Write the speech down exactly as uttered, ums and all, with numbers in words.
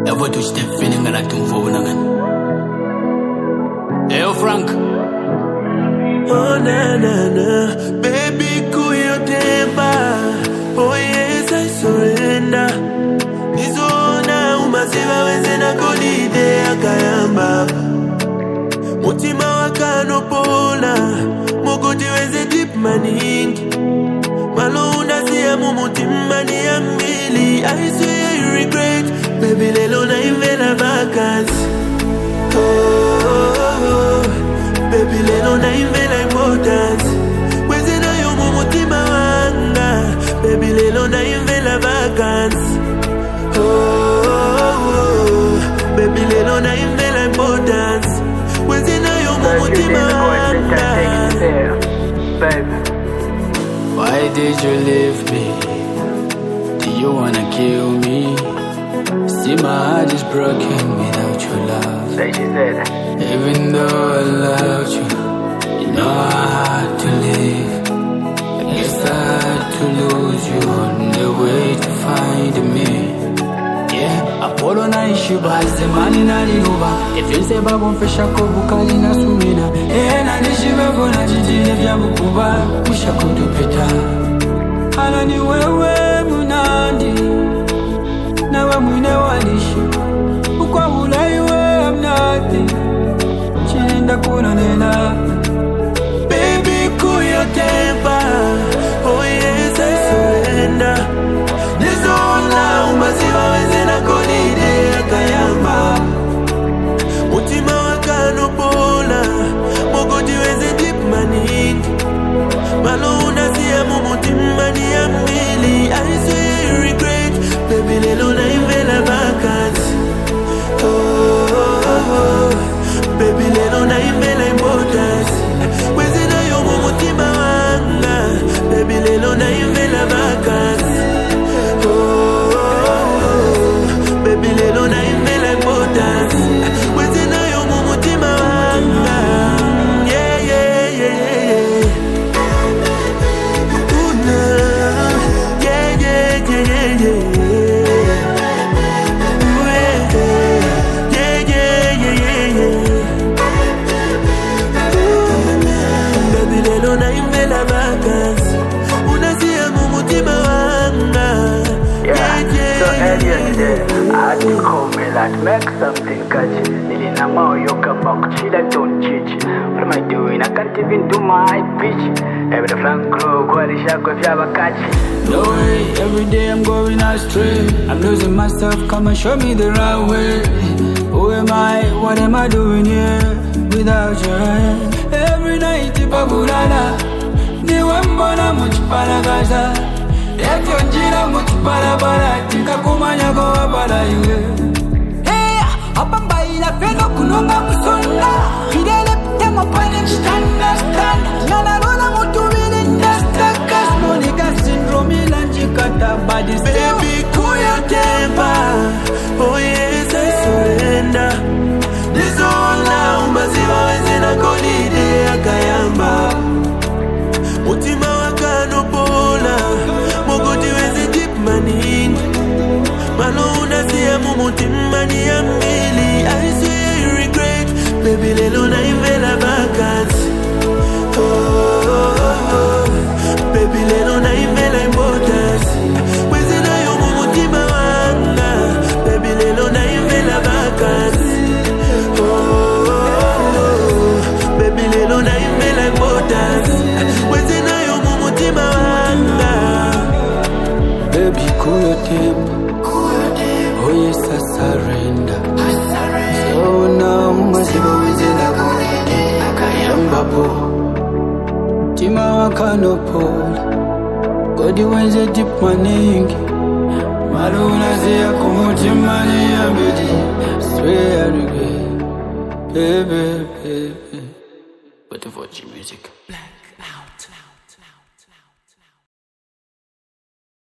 Ever touch the feeling that I don't fall again. Hey, yo, Frank. Oh, na, na, na. Baby, cool your temper. Oh, yes, I surrender. Nizona umasiva wenzena kolide akayamba. Mutima wakano pola. Mokoti wenze deep maningi. Malo unasiya mumutima ni amili. I swear you regret. Baby, lelo na invela vacancy. Oh, oh, oh. Baby, lelo na invela importance. Wenzena yo mumutima wanga. Baby, lelo na invela vacancy. Oh, oh, oh. Baby, lelo na invela importance. Wenzena yo mumutima wanga. Why did you leave me? Do you wanna kill me? See, my heart is broken without your love. Like she said. Even though I loved you, you know I had to leave. I guess I had to lose you on the way to find me. Yeah, Apollo na issue baze mani na liuba. If you say babu mfesha kubukali na sumina. Eh na nishibe bona jijine vya bukuba. Kusha kutupeta. Hala ni wewe munandi. Nawe mwine wanishi. Ukwa ulaiwe I'm nothing. Chilinda kuna nena. Baby, cool your temper. Oh yes, I surrender. Nizona umasiva wenzena kolide akayamba. Mutima wakano pola. Mokoti wenze deep maningi. Malo unasiya mumutima ni amili. I swear you regret. Baby, lelo na invela vacancy. Oh, oh, oh. Baby, lelo na invela importance. Wenzena yo mumutima wanga. Baby, lelo na invela vacancy. Oh, oh, oh. Baby, lelo na invela importance. Wenzena yo mumutima wanga. Yeah, yeah, yeah, yeah. Ooh, nah. Yeah, yeah, yeah, yeah, yeah. I had to call me like make something catchy. Nilina mao yoka makuchila don't cheat. What am I doing? I can't even do my pitch. Every flank crew, qualisha kwa vyaba catchy. No way, every day I'm going astray. I'm losing myself, come and show me the right way. Who am I? What am I doing here without you? Every night, babulala. Niwe mbona muchipala gaza. Efyo njira muchipala bala. Tika kumanya kwa bala yue. Hey, abamba ila peno kunonga musonda. Hidele ptemo pane standa standa. Nana rona mutu wili ndasta kas. Monica syndrome ila njikata body. Baby, cool your temper. Oh yes, I surrender. Nizona umasiva wenzena kolide akayamba. Mutima wakano pola. Mokoti wenze deep maningi. Malo unasiya mumutima ni amili. I swear you regret. Baby, lelo na invela vacancy. Oh, oh, oh. Baby, lelo na invela importance. Wenzena yo mumutima wanga. Baby, lelo na invela vacancy. Oh, oh, oh. Baby, lelo na invela importance. Wenzena yo mumutima wanga. Baby, cool your temper. Oh yes, I surrender. So now, masiba wenzena kolide akayamba bo. Tima wakano pola. Godi wenze deep maningi. Malo unasiya kumutima ni amili. Swear I regret. Baby, baby. But the Voice music.